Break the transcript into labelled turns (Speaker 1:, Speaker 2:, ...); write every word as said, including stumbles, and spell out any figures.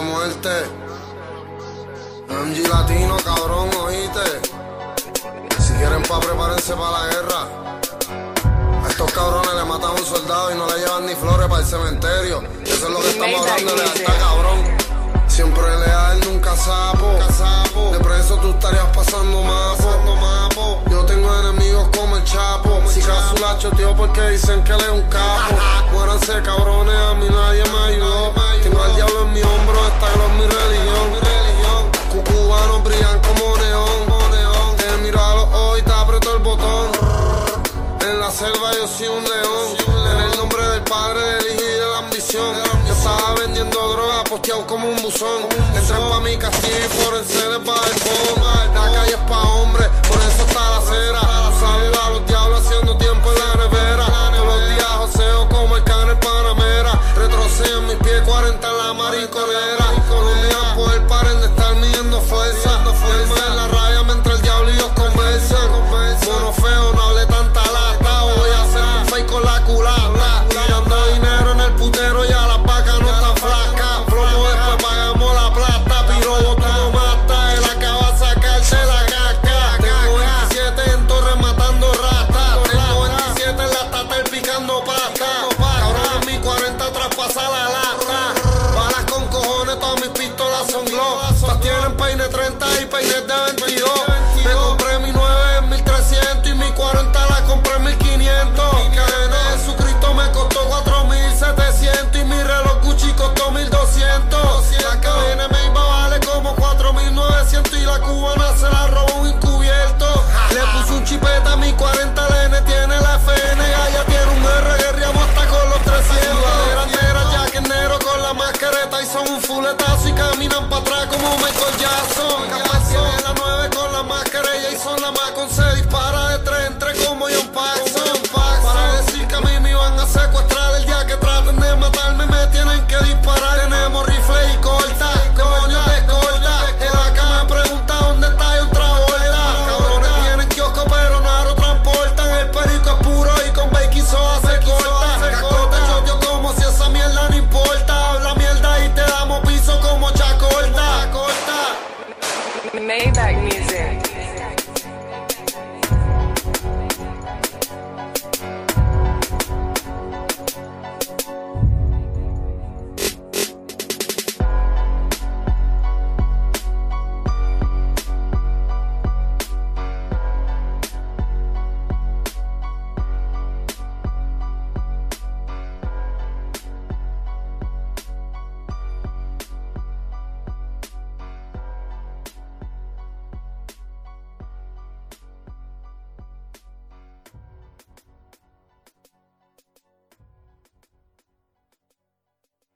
Speaker 1: muerte. M G Latino, cabrón, oíste. Si quieren pa' prepárense para la guerra. A estos cabrones le matan a un soldado y no le llevan ni flores para el cementerio. Eso es lo que estamos hablando de lealtad, cabrón. Siempre leal, nunca sapo. De preso tú estarías pasando mapo. Yo tengo enemigos como el Chapo. Si Casulacho, tío, porque dicen que él es un capo. Muéranse, cabrones, a mí nadie me ayudó. Tengo al diablo en mi hombro, esta es mi religión. Cucubanos brillan como neón. Te miro a los ojos y te aprieto el botón. En la selva yo soy un león. En el nombre del Padre, del Hijo y de la ambición. Yo estaba vendiendo droga, posteado como un buzón. Entran pa' mi castillo y por el se les va el phone. La calle es pa' hombres, por eso está la acera. Saluda a los diablos haciendo tiempo en la nevera. Todos los días joseo como el can en Panamera. Retrocedo en mis pies, cuarenta en la marinconera. Colombianos por el paren de estar midiendo fuerza. Firma en la raya mientras el diablo y yo conversan. Mono feo, no hable tanta lata. Voy a hacer un fake con la culata. Tirando dinero en el putero y a las vacas no están flacas. Plomo después pagamos la plata. Pirobo tú no matas, él acaba de sacarse la caca. Tengo veintisiete en Torres matando ratas. Tengo veintisiete en la tata picando pasta. Cabrón en mi cuarenta traspasa la lata. Balas con cojones, todas mis pistolas son glow. Todas tienen peine treinta y peines de veintidós. Me compré mi nueve en mil trescientos y mi cuarenta la compré en mil quinientos. Cadena de Jesucristo me costó cuatro mil setecientos y mi reloj Gucci costó mil doscientos. La cadena me iba vale como cuatro mil novecientos y la cubana se la robó un encubierto. Le puse un chipeta a mi cuarenta, el N tiene la F N, ya tiene un R, guerriamos hasta con los trescientos. Eran negras, jaquenero con la mascareta y son un fuletazo y caminan para atrás como Michael Jackson. Capaz tiene la nueve con la mascarilla y son la más con se dispara.